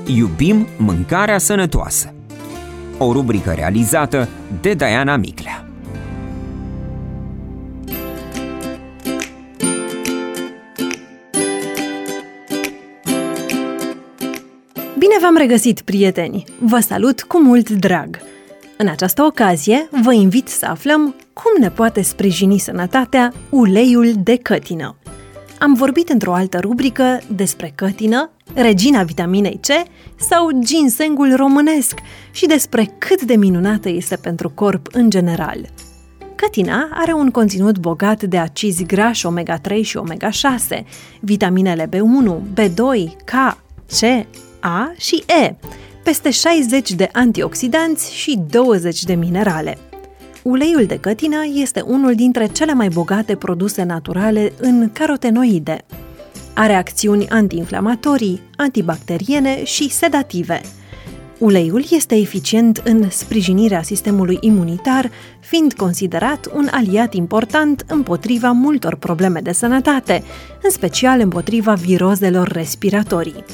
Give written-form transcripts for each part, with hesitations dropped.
Iubim mâncarea sănătoasă. O rubrică realizată de Diana Miclea. Bine v-am regăsit, prieteni! Vă salut cu mult drag! În această ocazie, vă invit să aflăm cum ne poate sprijini sănătatea uleiul de cătină. Am vorbit într-o altă rubrică despre cătină, regina vitaminei C sau ginsengul românesc și despre cât de minunată este pentru corp în general. Cătina are un conținut bogat de acizi grași omega-3 și omega-6, vitaminele B1, B2, K, C, A și E, peste 60 de antioxidanți și 20 de minerale. Uleiul de cătină este unul dintre cele mai bogate produse naturale în carotenoide. Are acțiuni antiinflamatorii, antibacteriene și sedative. Uleiul este eficient în sprijinirea sistemului imunitar, fiind considerat un aliat important împotriva multor probleme de sănătate, în special împotriva virozelor respiratorii.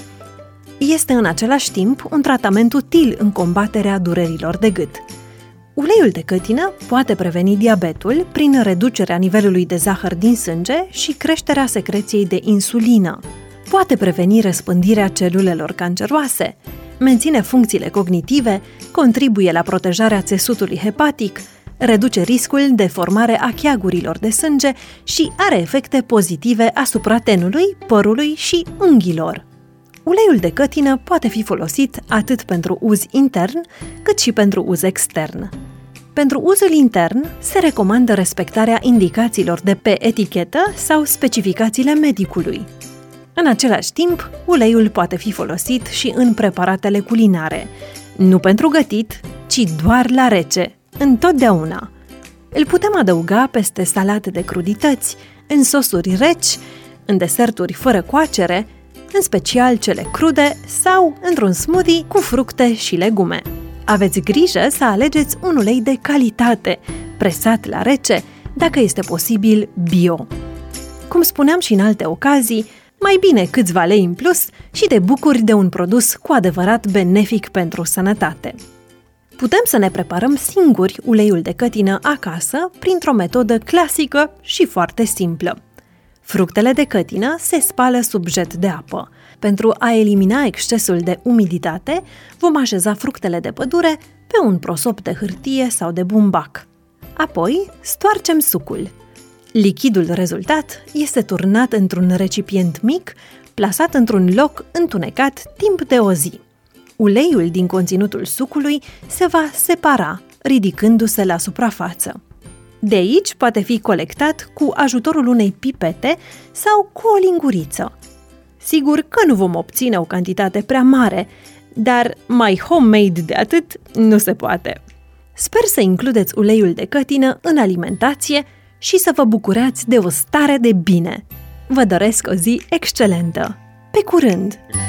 Este în același timp un tratament util în combaterea durerilor de gât. Uleiul de cătină poate preveni diabetul prin reducerea nivelului de zahăr din sânge și creșterea secreției de insulină. Poate preveni răspândirea celulelor canceroase, menține funcțiile cognitive, contribuie la protejarea țesutului hepatic, reduce riscul de formare a cheagurilor de sânge și are efecte pozitive asupra tenului, părului și unghiilor. Uleiul de cătină poate fi folosit atât pentru uz intern, cât și pentru uz extern. Pentru uzul intern, se recomandă respectarea indicațiilor de pe etichetă sau specificațiile medicului. În același timp, uleiul poate fi folosit și în preparatele culinare, nu pentru gătit, ci doar la rece, întotdeauna. Îl putem adăuga peste salate de crudități, în sosuri reci, în deserturi fără coacere, în special cele crude sau într-un smoothie cu fructe și legume. Aveți grijă să alegeți un ulei de calitate, presat la rece, dacă este posibil bio. Cum spuneam și în alte ocazii, mai bine câțiva lei în plus și te bucuri de un produs cu adevărat benefic pentru sănătate. Putem să ne preparăm singuri uleiul de cătină acasă printr-o metodă clasică și foarte simplă. Fructele de cătină se spală sub jet de apă. Pentru a elimina excesul de umiditate, vom așeza fructele de pădure pe un prosop de hârtie sau de bumbac. Apoi, stoarcem sucul. Lichidul rezultat este turnat într-un recipient mic, plasat într-un loc întunecat timp de o zi. Uleiul din conținutul sucului se va separa, ridicându-se la suprafață. De aici poate fi colectat cu ajutorul unei pipete sau cu o linguriță. Sigur că nu vom obține o cantitate prea mare, dar mai homemade de atât nu se poate. Sper să includeți uleiul de cătină în alimentație și să vă bucurați de o stare de bine. Vă doresc o zi excelentă! Pe curând!